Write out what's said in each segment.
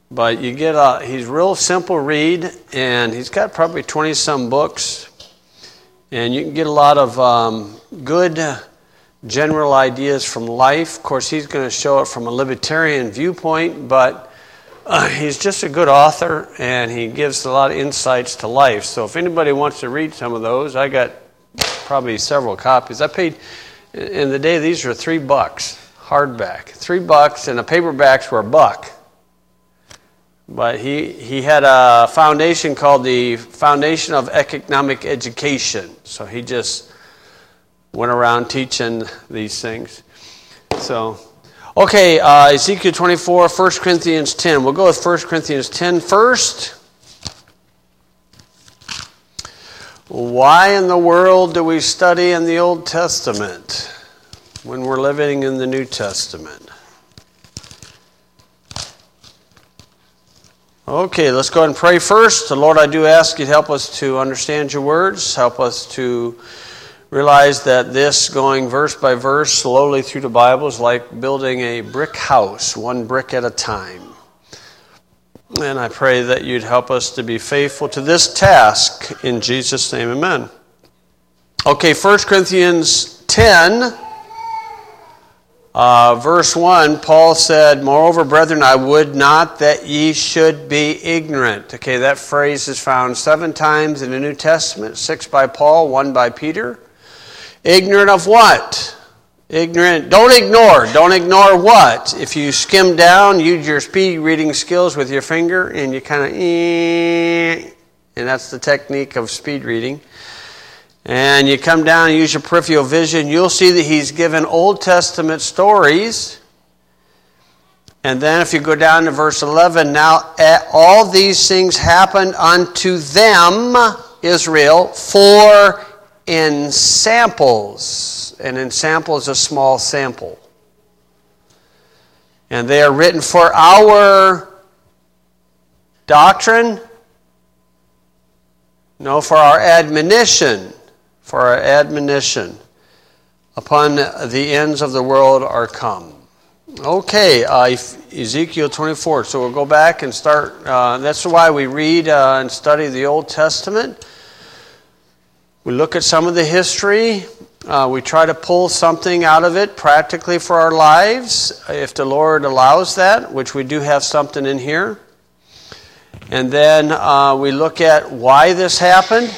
But you get he's real simple read, and he's got probably 20-some books. And you can get a lot of good general ideas from life. Of course, he's going to show it from a libertarian viewpoint, but he's just a good author, and he gives a lot of insights to life. So if anybody wants to read some of those, I got probably several copies. I paid, in the day, these were $3, hardback. $3, and the paperbacks were $1. But he had a foundation called the Foundation of Economic Education. So he just went around teaching these things. So, okay, Ezekiel 24, 1 Corinthians 10. We'll go with 1 Corinthians 10 first. Why in the world do we study in the Old Testament when we're living in the New Testament? Okay, let's go ahead and pray first. Lord, I do ask you to help us to understand your words. Help us to realize that this, going verse by verse slowly through the Bible, is like building a brick house, one brick at a time. And I pray that you'd help us to be faithful to this task. In Jesus' name, amen. Okay, 1 Corinthians 10, verse 1, Paul said, "Moreover, brethren, I would not that ye should be ignorant." Okay, that phrase is found 7 times in the New Testament, 6 by Paul, 1 by Peter. Ignorant of what? Ignorant. Don't ignore. Don't ignore what? If you skim down, use your speed reading skills with your finger, and you kind of, and that's the technique of speed reading. And you come down and use your peripheral vision, you'll see that he's given Old Testament stories. And then if you go down to verse 11, now all these things happened unto them, Israel, for in samples. And in sample is a small sample. And they are written for our doctrine? No, for our admonition. For our admonition upon the ends of the world are come. Okay, Ezekiel 24. So we'll go back and start. That's why we read and study the Old Testament. We look at some of the history. We try to pull something out of it practically for our lives, if the Lord allows that, which we do have something in here. And then we look at why this happened.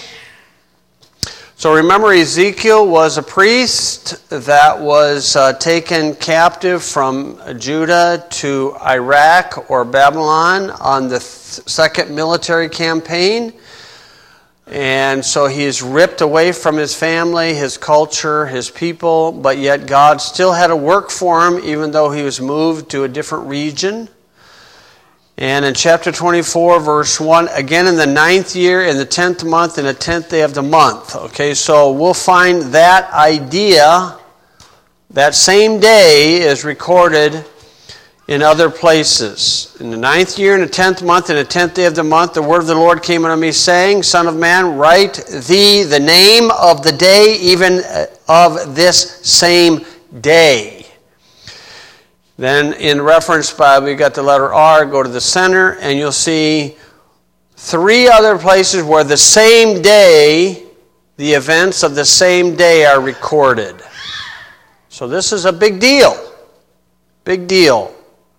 So remember, Ezekiel was a priest that was taken captive from Judah to Iraq or Babylon on the second military campaign. And so he is ripped away from his family, his culture, his people, but yet God still had a work for him even though he was moved to a different region. And in chapter 24, verse 1, again in the 9th year, in the 10th month, in the 10th day of the month. Okay, so we'll find that idea, that same day is recorded in other places. In the 9th year, in the 10th month, in the 10th day of the month, the word of the Lord came unto me, saying, Son of man, write thee the name of the day, even of this same day. Then in reference Bible, you got the letter R, go to the center, and you'll see 3 other places where the same day, the events of the same day are recorded. So this is a big deal. Big deal.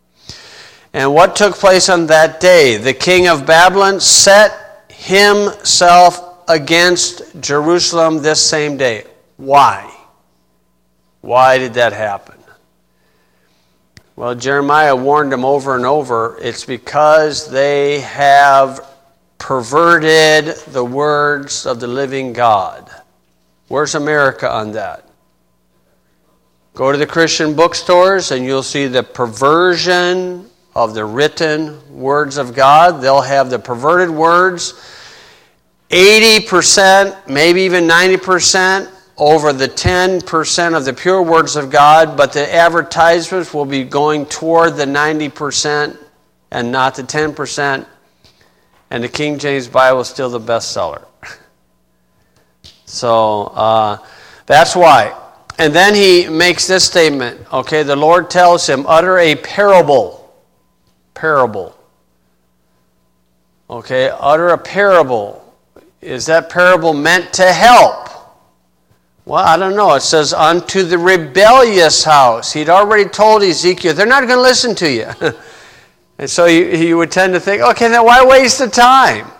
And what took place on that day? The king of Babylon set himself against Jerusalem this same day. Why? Why did that happen? Well, Jeremiah warned them over and over. It's because they have perverted the words of the living God. Where's America on that? Go to the Christian bookstores and you'll see the perversion of the written words of God. They'll have the perverted words 80%, maybe even 90%. Over the 10% of the pure words of God, but the advertisements will be going toward the 90% and not the 10%, and the King James Bible is still the bestseller. So that's why. And then he makes this statement, okay, the Lord tells him, utter a parable. Parable. Okay, utter a parable. Is that parable meant to help? Well, I don't know. It says, unto the rebellious house. He'd already told Ezekiel, they're not going to listen to you. And so you would tend to think, okay, then why waste the time?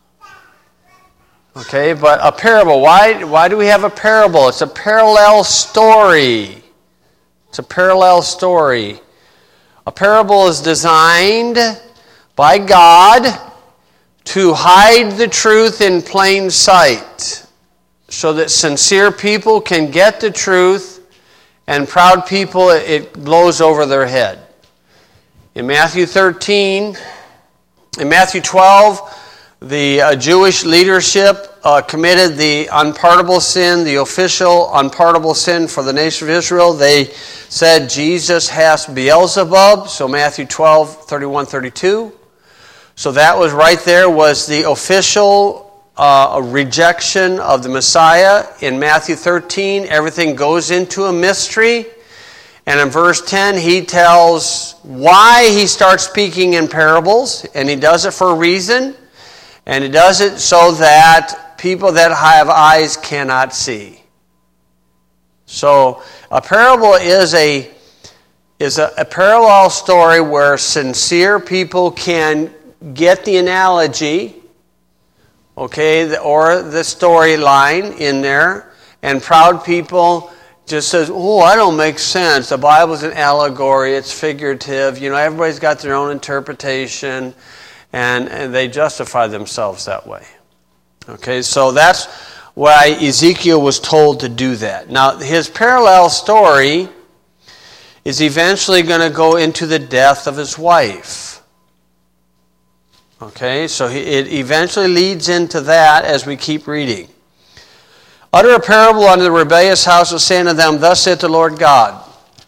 Okay, but a parable. Why do we have a parable? It's a parallel story. It's a parallel story. A parable is designed by God to hide the truth in plain sight so that sincere people can get the truth and proud people, it blows over their head. In Matthew 13, in Matthew 12, the Jewish leadership committed the unpardonable sin, the official unpardonable sin for the nation of Israel. They said Jesus has Beelzebub, so Matthew 12, 31, 32. So that was right there, was the official rejection of the Messiah. In Matthew 13, everything goes into a mystery. And in verse 10, he tells why he starts speaking in parables, and he does it for a reason. And he does it so that people that have eyes cannot see. So a parable is a parallel story where sincere people can get the analogy, okay, or the storyline in there, and proud people just says, oh, that don't make sense. The Bible's an allegory, it's figurative. You know, everybody's got their own interpretation, and they justify themselves that way. Okay, so that's why Ezekiel was told to do that. Now, his parallel story is eventually going to go into the death of his wife. Okay, so it eventually leads into that as we keep reading. Utter a parable unto the rebellious house, saying to them, thus saith the Lord God.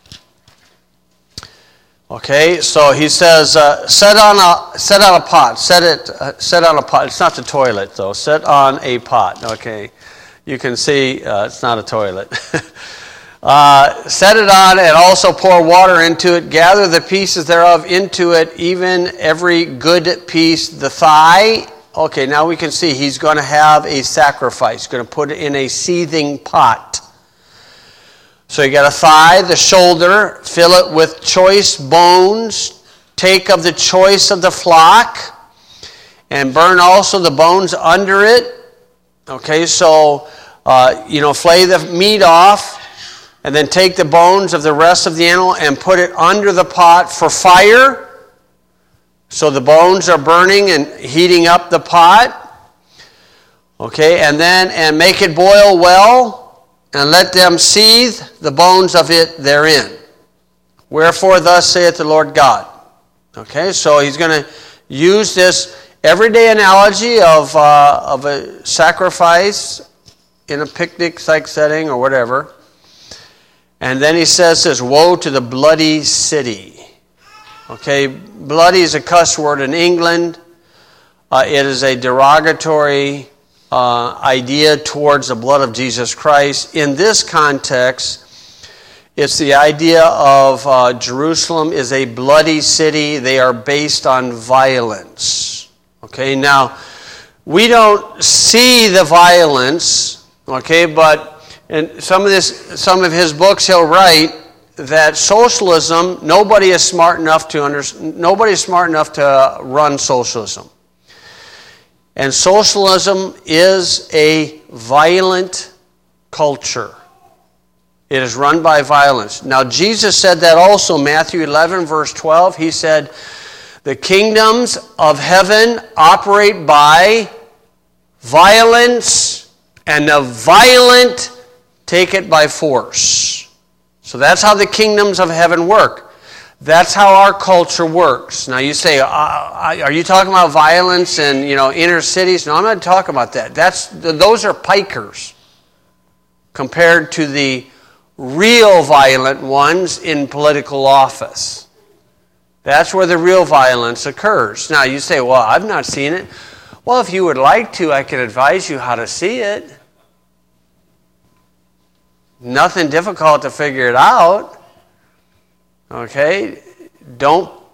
Okay, so he says, set on a pot. Set on a pot. It's not the toilet, though. Set on a pot. Okay, you can see it's not a toilet. Set it on, and also pour water into it. Gather the pieces thereof into it, even every good piece, the thigh. Okay, now we can see he's going to have a sacrifice. He's going to put it in a seething pot. So you got a thigh, the shoulder, fill it with choice bones. Take of the choice of the flock, and burn also the bones under it. Okay, so, flay the meat off, and then take the bones of the rest of the animal and put it under the pot for fire. So the bones are burning and heating up the pot. Okay, and make it boil well, and let them seethe the bones of it therein. Wherefore thus saith the Lord God. Okay, so he's going to use this everyday analogy of a sacrifice in a picnic-like setting or whatever. And then he says this, woe to the bloody city. Okay, bloody is a cuss word in England. It is a derogatory idea towards the blood of Jesus Christ. In this context, it's the idea of Jerusalem is a bloody city. They are based on violence. Okay, now, we don't see the violence, okay, but in some of his books he'll write that socialism, nobody is smart enough to run socialism. And socialism is a violent culture. It is run by violence. Now, Jesus said that also, Matthew 11, verse 12. He said, the kingdoms of heaven operate by violence, and the violent take it by force. So that's how the kingdoms of heaven work. That's how our culture works. Now you say, are you talking about violence in inner cities? No, I'm not talking about that. Those are pikers compared to the real violent ones in political office. That's where the real violence occurs. Now you say, well, I've not seen it. Well, if you would like to, I can advise you how to see it. Nothing difficult to figure it out. Okay? Don't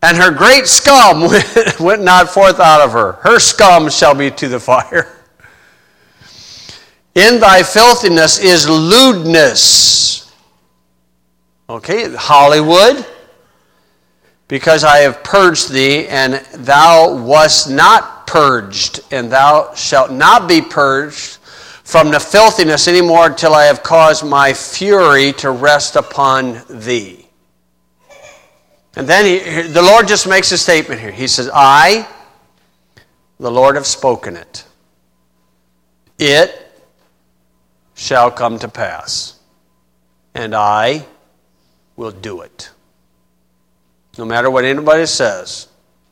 And her great scum went not forth out of her. Her scum shall be to the fire. In thy filthiness is lewdness. Okay, Hollywood. Because I have purged thee, and thou wast not purged, and thou shalt not be purged from the filthiness anymore till I have caused my fury to rest upon thee. And then the Lord just makes a statement here. He says, I, the Lord, have spoken it. It shall come to pass. And I will do it. No matter what anybody says.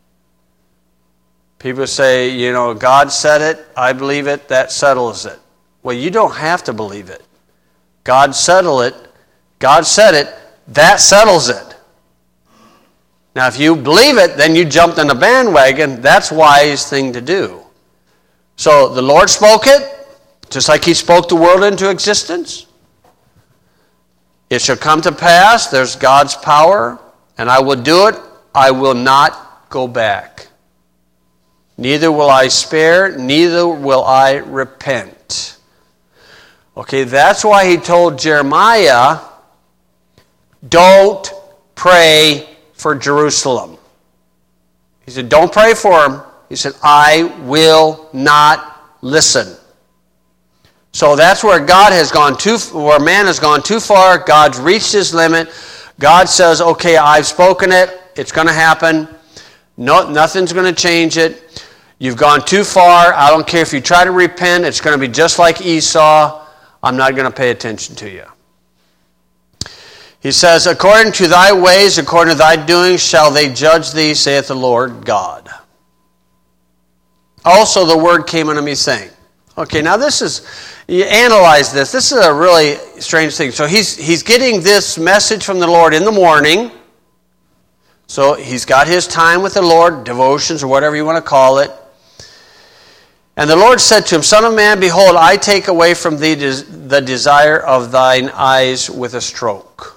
People say, you know, God said it, I believe it, that settles it. Well, you don't have to believe it. God settled it. God said it, that settles it. Now, if you believe it, then you jumped on the bandwagon. That's a wise thing to do. So the Lord spoke it, just like He spoke the world into existence. It shall come to pass. There's God's power, and I will do it. I will not go back. Neither will I spare, neither will I repent. Okay, that's why He told Jeremiah, don't pray for Jerusalem. He said, don't pray for him. He said, I will not listen. So that's where God has gone where man has gone too far. God's reached his limit. God says, okay, I've spoken it. It's going to happen. No, nothing's going to change it. You've gone too far. I don't care if you try to repent. It's going to be just like Esau. I'm not going to pay attention to you. He says, according to thy ways, according to thy doings, shall they judge thee, saith the Lord God. Also the word came unto me, saying. Okay, now this is, you analyze this. This is a really strange thing. So he's getting this message from the Lord in the morning. So he's got his time with the Lord, devotions or whatever you want to call it. And the Lord said to him, Son of man, behold, I take away from thee the desire of thine eyes with a stroke.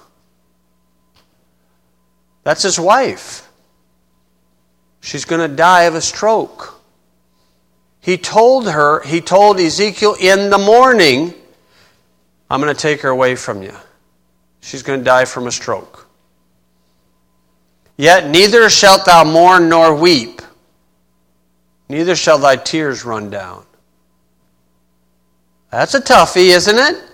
That's his wife. She's going to die of a stroke. He told Ezekiel in the morning, I'm going to take her away from you. She's going to die from a stroke. Yet neither shalt thou mourn nor weep, neither shall thy tears run down. That's a toughie, isn't it?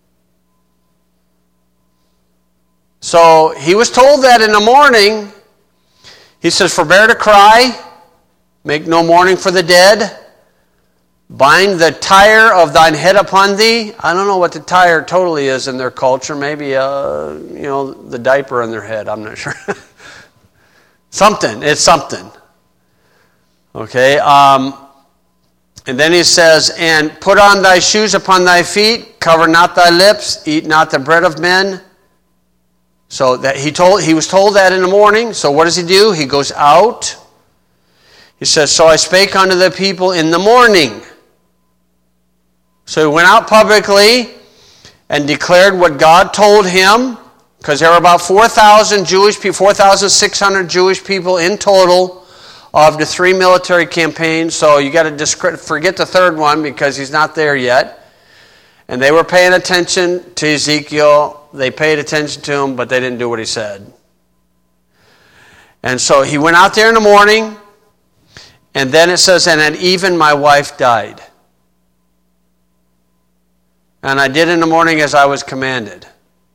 So he was told that in the morning. He says, forbear to cry, make no mourning for the dead, bind the tire of thine head upon thee. I don't know what the tire totally is in their culture. Maybe, the diaper on their head. I'm not sure. Something. It's something. Okay. And then he says, and put on thy shoes upon thy feet, cover not thy lips, eat not the bread of men. So that he was told that in the morning. So what does he do? He goes out. He says, so I spake unto the people in the morning. So he went out publicly and declared what God told him, because there were about 4,000 Jewish people, 4,600 Jewish people in total of the 3 military campaigns. So you got to forget the third one because he's not there yet. And they were paying attention to Ezekiel. They paid attention to him, but they didn't do what he said. And so he went out there in the morning, and then it says, and at even my wife died. And I did in the morning as I was commanded.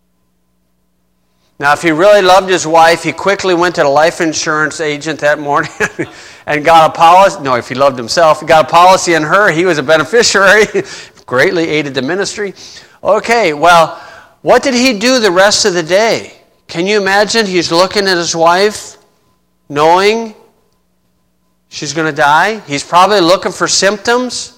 Now, if he really loved his wife, he quickly went to the life insurance agent that morning and got a policy. No, if he loved himself, he got a policy on her. He was a beneficiary. Greatly aided the ministry. Okay, well, what did he do the rest of the day? Can you imagine? He's looking at his wife, knowing she's going to die. He's probably looking for symptoms.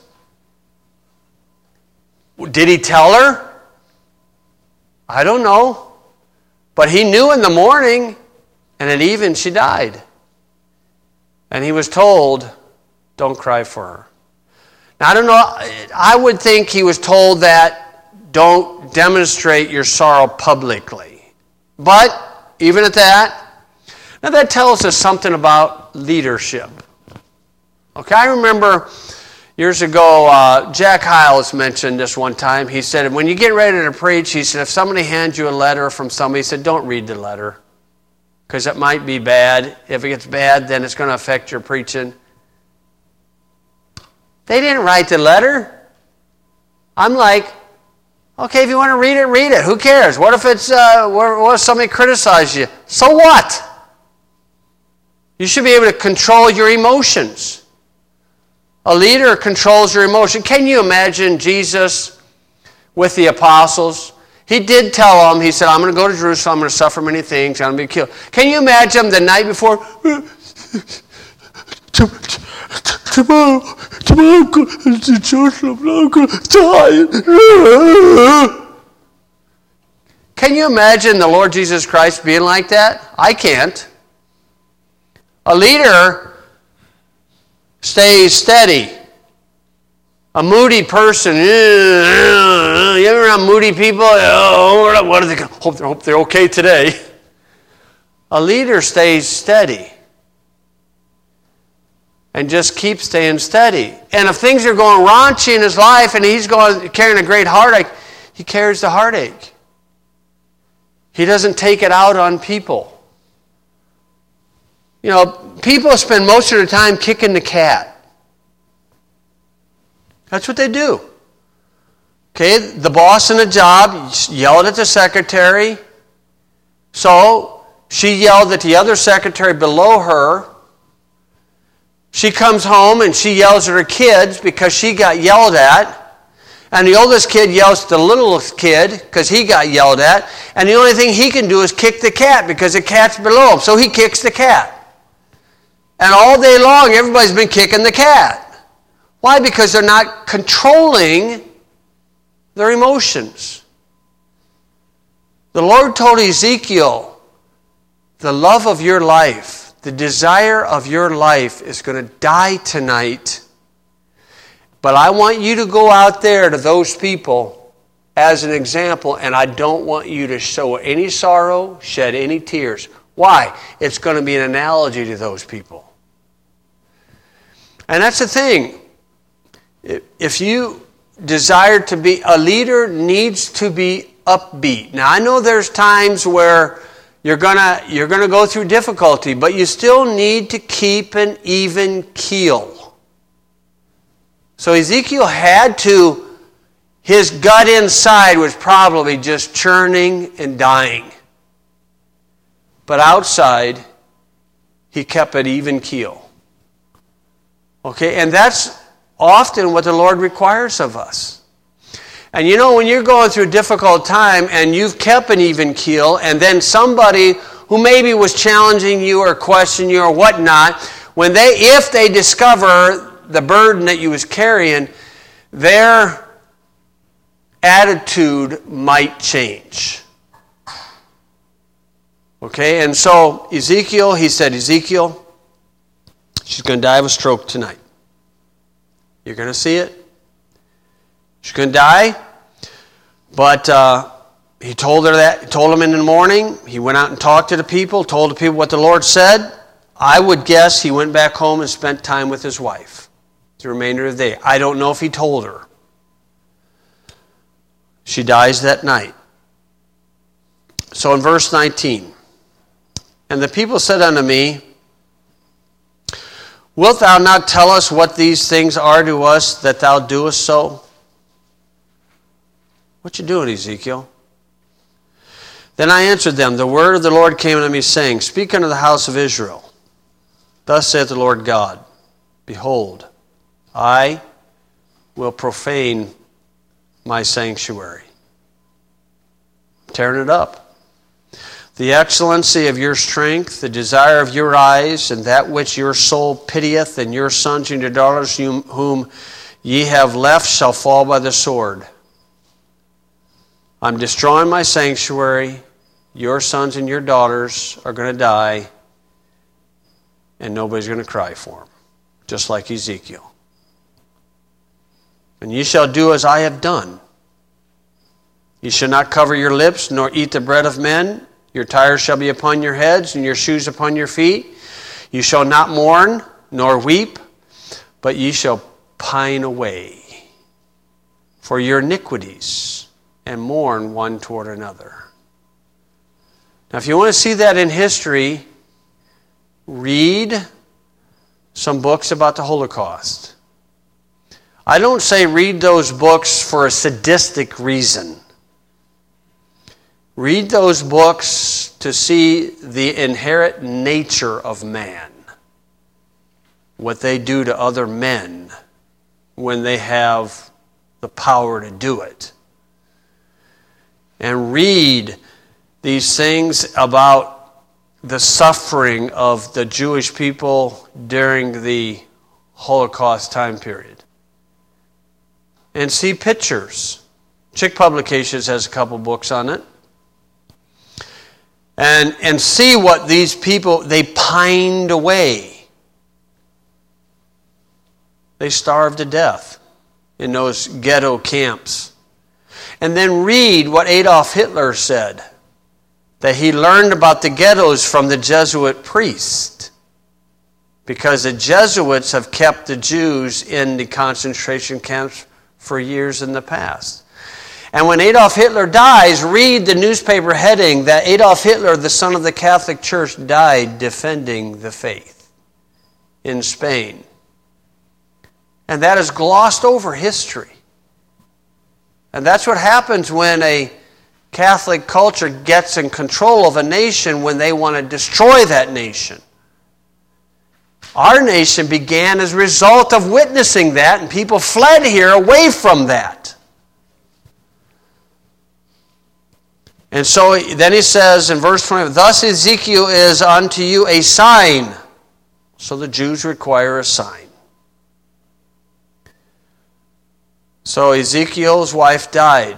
Did he tell her? I don't know. But he knew in the morning, and at even she died. And he was told, don't cry for her. Now, I don't know, I would think he was told that don't demonstrate your sorrow publicly. But even at that, Now that tells us something about leadership. Okay, I remember years ago, Jack Hyles mentioned this one time. He said, when you get ready to preach, he said, if somebody hands you a letter from somebody, he said, don't read the letter, because it might be bad. If it gets bad, then it's going to affect your preaching. They didn't write the letter. I'm like, okay, if you want to read it. Who cares? What if what if somebody criticizes you? So what? You should be able to control your emotions. A leader controls your emotion. Can you imagine Jesus with the apostles? He did tell them, he said, I'm going to go to Jerusalem, I'm going to suffer many things, I'm going to be killed. Can you imagine the night before? Tomorrow I'm going to Jerusalem, I'm going to die. Can you imagine the Lord Jesus Christ being like that? I can't. A leader stays steady. A moody person, you ever around moody people? Oh, what are they? Hope they're okay today. A leader stays steady and just keeps staying steady. And if things are going raunchy in his life and he's carrying a great heartache, he carries the heartache. He doesn't take it out on people. You know, people spend most of their time kicking the cat. That's what they do. Okay, the boss in a job yelled at the secretary. So she yelled at the other secretary below her. She comes home and she yells at her kids because she got yelled at. And the oldest kid yells at the littlest kid because he got yelled at. And the only thing he can do is kick the cat because the cat's below him. So he kicks the cat. And all day long, everybody's been kicking the cat. Why? Because they're not controlling their emotions. The Lord told Ezekiel, the love of your life, the desire of your life is going to die tonight. But I want you to go out there to those people as an example, and I don't want you to show any sorrow, shed any tears. Why? It's going to be an analogy to those people. And that's the thing. If you desire to be a leader, needs to be upbeat. Now I know there's times where you're gonna go through difficulty, but you still need to keep an even keel. So Ezekiel his gut inside was probably just churning and dying. But outside, he kept an even keel. Okay, and that's often what the Lord requires of us. And you know, when you're going through a difficult time and you've kept an even keel, and then somebody who maybe was challenging you or questioning you or whatnot, if they discover the burden that you was carrying, their attitude might change. Okay, and so Ezekiel, he said, Ezekiel, she's going to die of a stroke tonight. You're going to see it. She's going to die. But he told her that. He told him in the morning. He went out and talked to the people, told the people what the Lord said. I would guess he went back home and spent time with his wife the remainder of the day. I don't know if he told her. She dies that night. So in verse 19, and the people said unto me, wilt thou not tell us what these things are to us, that thou doest so? What you doing, Ezekiel? Then I answered them, the word of the Lord came unto me, saying, speak unto the house of Israel. Thus saith the Lord God, behold, I will profane my sanctuary. Tearing it up. The excellency of your strength, the desire of your eyes, and that which your soul pitieth, and your sons and your daughters whom ye have left shall fall by the sword. I'm destroying my sanctuary. Your sons and your daughters are going to die, and nobody's going to cry for them, just like Ezekiel. And ye shall do as I have done. Ye shall not cover your lips, nor eat the bread of men, Your tires shall be upon your heads, and your shoes upon your feet. You shall not mourn, nor weep, but ye shall pine away for your iniquities, and mourn one toward another. Now, if you want to see that in history, read some books about the Holocaust. I don't say read those books for a sadistic reason. Read those books to see the inherent nature of man, what they do to other men when they have the power to do it. And read these things about the suffering of the Jewish people during the Holocaust time period. And see pictures. Chick Publications has a couple books on it. And see what these people, they pined away. They starved to death in those ghetto camps. And then read what Adolf Hitler said, that he learned about the ghettos from the Jesuit priest, because the Jesuits have kept the Jews in the concentration camps for years in the past. And when Adolf Hitler dies, read the newspaper heading that Adolf Hitler, the son of the Catholic Church, died defending the faith in Spain. And that is glossed over history. And that's what happens when a Catholic culture gets in control of a nation, when they want to destroy that nation. Our nation began as a result of witnessing that, and people fled here away from that. And so then he says in verse 20, thus Ezekiel is unto you a sign. So the Jews require a sign. So Ezekiel's wife died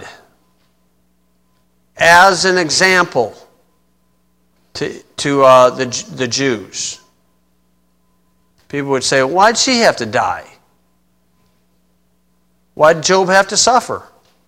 as an example to the Jews. People would say, why'd she have to die? Why'd Job have to suffer?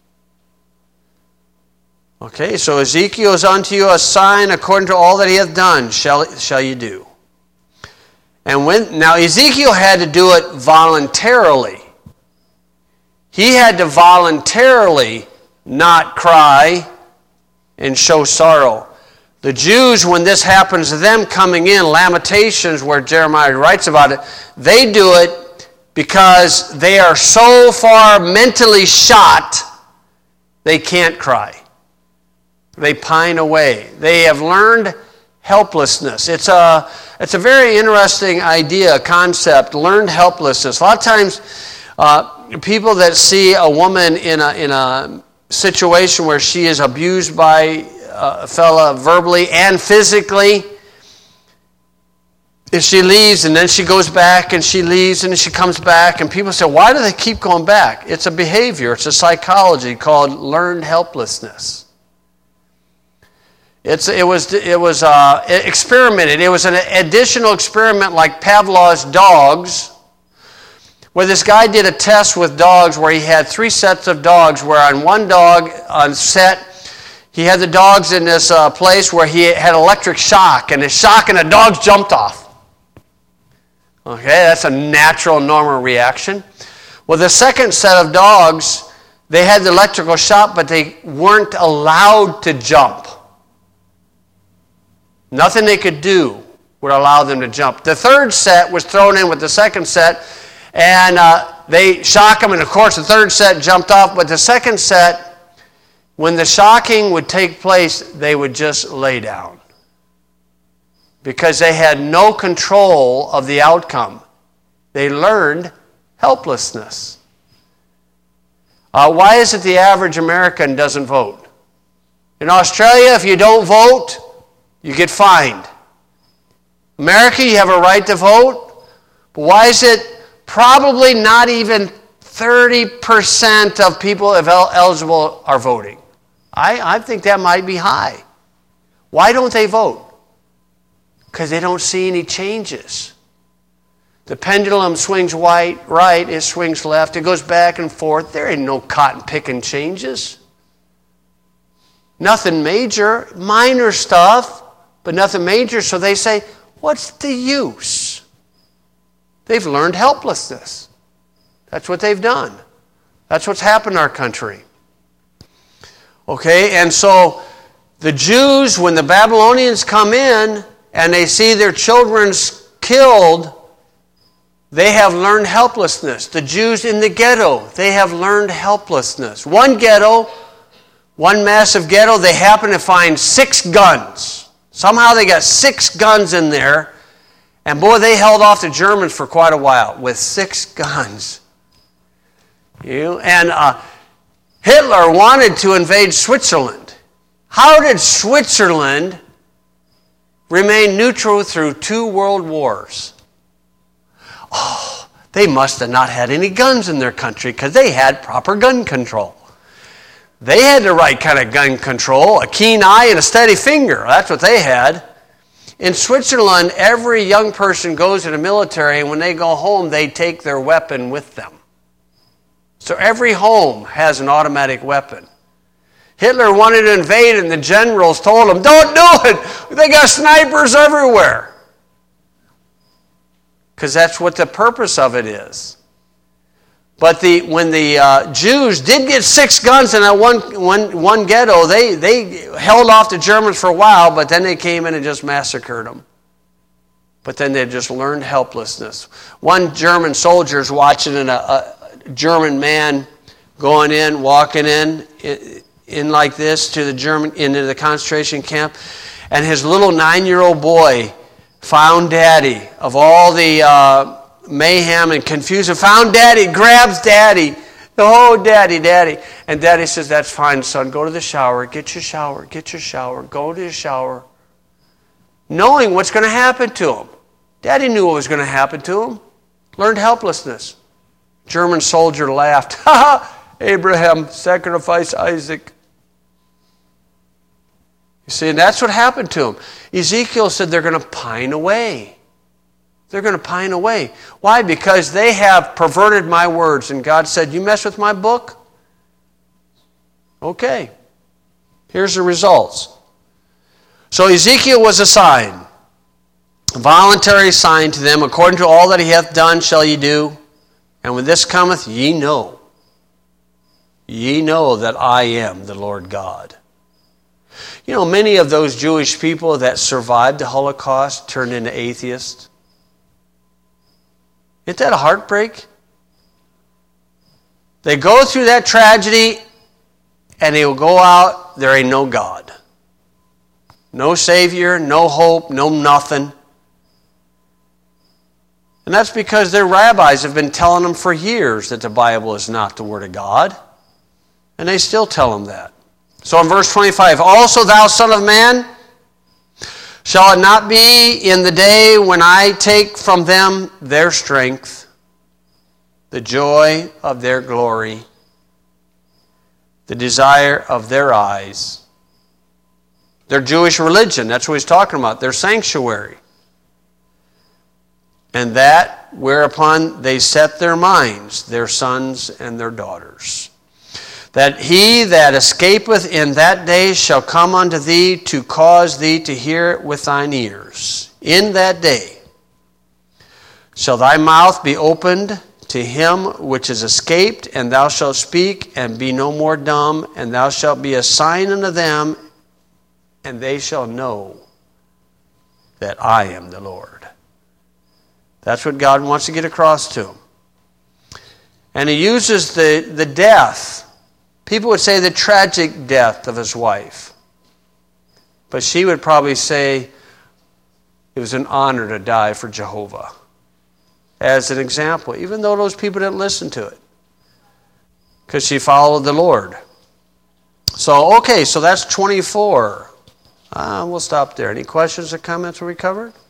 Okay, so Ezekiel is unto you a sign according to all that he hath done, shall you do. And now Ezekiel had to do it voluntarily. He had to voluntarily not cry and show sorrow. The Jews, when this happens to them coming in, Lamentations, where Jeremiah writes about it, they do it because they are so far mentally shot, they can't cry. They pine away. They have learned helplessness. It's a very interesting idea, concept, learned helplessness. A lot of times, people that see a woman in a situation where she is abused by a fella verbally and physically, if she leaves and then she goes back and she leaves and then she comes back, and people say, why do they keep going back? It's a behavior. It's a psychology called learned helplessness. It was experimented. It was an additional experiment like Pavlov's dogs, where this guy did a test with dogs where he had 3 sets of dogs, where on one dog on set, he had the dogs in this place where he had electric shock, and the shock and the dogs jumped off. Okay, that's a natural, normal reaction. Well, the second set of dogs, they had the electrical shock, but they weren't allowed to jump. Nothing they could do would allow them to jump. The third set was thrown in with the second set, and they shock them, and of course the third set jumped off, but the second set, when the shocking would take place, they would just lay down because they had no control of the outcome. They learned helplessness. Why is it the average American doesn't vote? In Australia, if you don't vote, you get fined. America, you have a right to vote, but why is it probably not even 30% of people eligible are voting? I think that might be high. Why don't they vote? Because they don't see any changes. The pendulum swings right, it swings left, it goes back and forth. There ain't no cotton picking changes. Nothing major, minor stuff, but nothing major. So they say, what's the use? They've learned helplessness. That's what they've done. That's what's happened in our country. Okay, and so the Jews, when the Babylonians come in and they see their children killed, they have learned helplessness. The Jews in the ghetto, they have learned helplessness. One ghetto, one massive ghetto, they happen to find 6 guns. Somehow they got 6 guns in there. And boy, they held off the Germans for quite a while with 6 guns. And Hitler wanted to invade Switzerland. How did Switzerland remain neutral through 2 world wars? Oh, they must have not had any guns in their country because they had proper gun control. They had the right kind of gun control, a keen eye and a steady finger. That's what they had. In Switzerland, every young person goes to the military, and when they go home, they take their weapon with them. So every home has an automatic weapon. Hitler wanted to invade, and the generals told him, don't do it! They got snipers everywhere. Because that's what the purpose of it is. But when the Jews did get 6 guns in that one ghetto, they held off the Germans for a while, but then they came in and just massacred them. But then they just learned helplessness. One German soldier is watching a German man going in, walking in like this into the concentration camp, and his little 9-year-old boy found Daddy. Of all the mayhem and confusion, found Daddy, grabs Daddy. Oh, Daddy, Daddy. And Daddy says, that's fine, son. Go to the shower. Get your shower. Go to the shower. Knowing what's going to happen to him. Daddy knew what was going to happen to him. Learned helplessness. German soldier laughed. Ha ha! Abraham sacrificed Isaac. You see, and that's what happened to him. Ezekiel said they're going to pine away. They're going to pine away. Why? Because they have perverted my words. And God said, you mess with my book? Okay. Here's the results. So Ezekiel was a sign. A voluntary sign to them. According to all that he hath done shall ye do. And when this cometh, ye know. Ye know that I am the Lord God. You know, many of those Jewish people that survived the Holocaust turned into atheists. Isn't that a heartbreak? They go through that tragedy and they will go out, there ain't no God. No Savior, no hope, no nothing. And that's because their rabbis have been telling them for years that the Bible is not the Word of God. And they still tell them that. So in verse 25, also thou son of man, shall it not be in the day when I take from them their strength, the joy of their glory, the desire of their eyes, their Jewish religion, that's what he's talking about, their sanctuary, and that whereupon they set their minds, their sons and their daughters, that he that escapeth in that day shall come unto thee to cause thee to hear it with thine ears. In that day shall thy mouth be opened to him which is escaped, and thou shalt speak and be no more dumb, and thou shalt be a sign unto them, and they shall know that I am the Lord. That's what God wants to get across to them. And he uses the death. People would say the tragic death of his wife. But she would probably say it was an honor to die for Jehovah. As an example, even though those people didn't listen to it. Because she followed the Lord. So, okay, so that's 24. We'll stop there. Any questions or comments we covered?